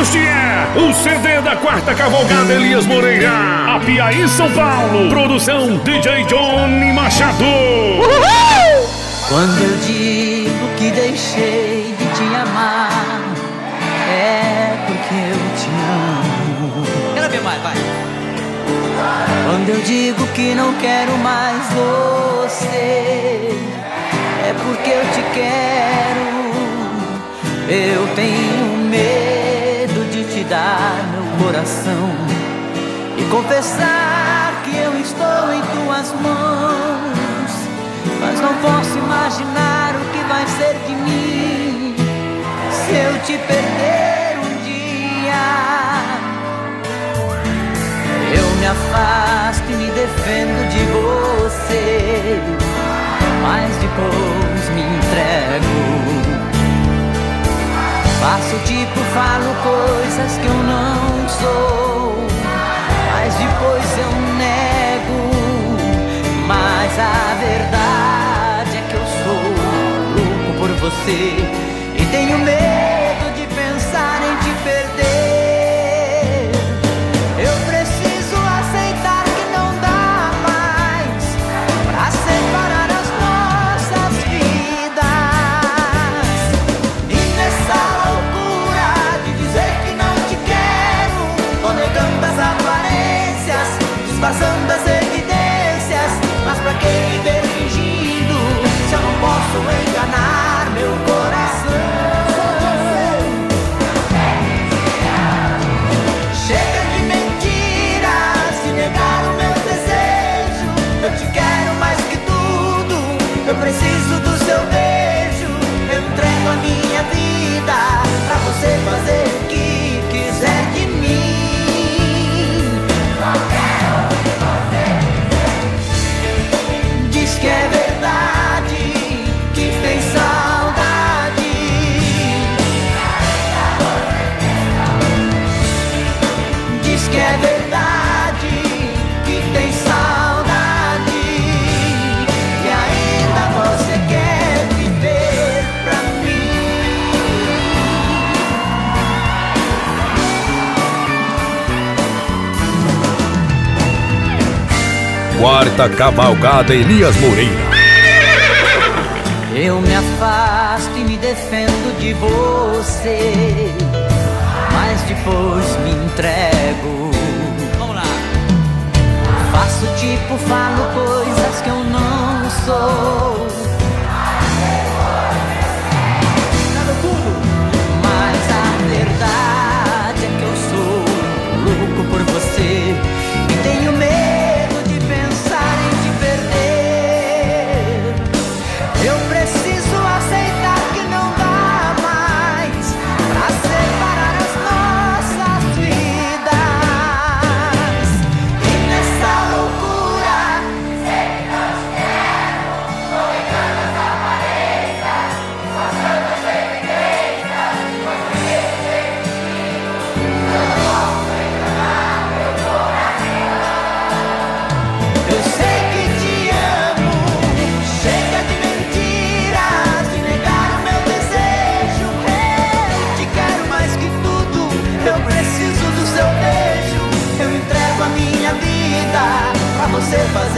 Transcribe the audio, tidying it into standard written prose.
Este é o CD da quarta cavalgada Elias Moreira, Apiaí, São Paulo. Produção DJ Johnny Machado. Uhul! Quando eu digo que deixei de te amar, é porque eu te amo. Quero ver mais, vai. Quando eu digo que não quero mais você, é porque eu te quero. Eu tenho medo de te dar meu coração e confessar que eu estou em tuas mãos, mas não posso imaginar o que vai ser de mim se eu te perder um dia. Eu me afasto e me defendo de você, mas depois me entrego. Faço tipo, falo coisas que eu não sou, mas depois eu nego. Mas a verdade é que eu sou louco por você e tenho medo de pensar em te perder. Eu preciso aceitar que não dá mais pra separar as nossas vidas. E nessa loucura de dizer que não te quero, tô negando as aparências, disfarçando as evidências. Mas pra que viver fingindo se eu não posso enganar meu coração? Chega de mentiras e negar o meu desejo. Eu te quero mais que tudo, eu preciso do seu beijo. Eu entrego a minha vida pra você fazer o que quiser de mim. Diz que é verdade, que tem saudade. Diz que é verdade, que tem saudade, que ainda você quer viver pra mim. Quarta cavalgada Elias Moreira. Eu me afasto e me defendo de você, mas depois me entrego. Vamos lá. Faço tipo, falo coisas que eu não sou. Mas a verdade é que eu sou louco por você e tenho medo de pensar em te perder. Eu preciso aceitar que não dá mais pra separar as nossas vidas. E nessa loucura, sei que não te quero, tô negando as aparências, disfarçando as evidências. Mas por que viver fingindo se eu não posso enganar meu coração? Eu sei que te amo, chega de mentiras e negar o meu desejo. Eu te quero mais que tudo, eu preciso do seu beijo. Eu entrego a minha vida pra você fazer